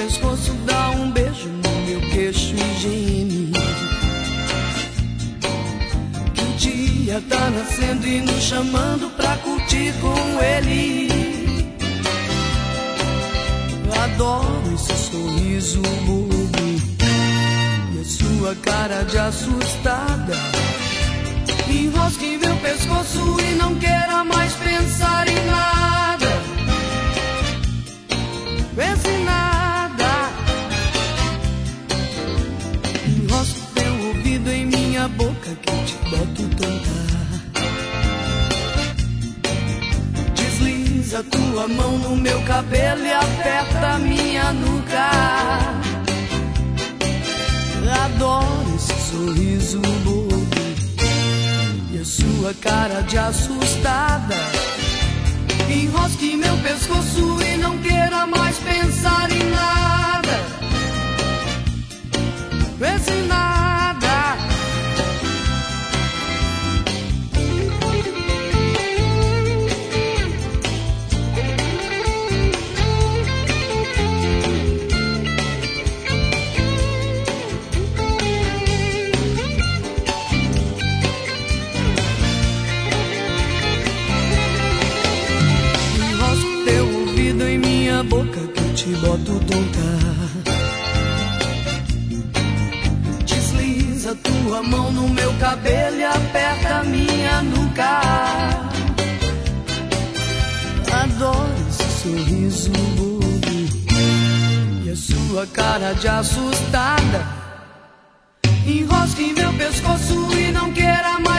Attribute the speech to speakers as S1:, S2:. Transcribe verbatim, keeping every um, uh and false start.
S1: pescoço, dá um beijo no meu queixo e geme. Que o dia tá nascendo e nos chamando pra curtir com ele. Adoro esse sorriso bobo e a sua cara de assustada. Enrosque em meu pescoço e não queira mais pensar em nada. Pense em nada. Enrosque teu ouvido em minha boca que eu te boto tonta. Desliza tua mão no meu cabelo e aperta a minha nuca. Adoro esse sorriso bobo e a sua cara de assustada. Enrosque meu pescoço e não queira mais pensar em nada. Pense em nada. Boca que eu te boto tonta. Desliza tua mão no meu cabelo e aperta a minha nuca. Adoro esse sorriso bobo e a sua cara de assustada. Enrosque em meu pescoço e não queira mais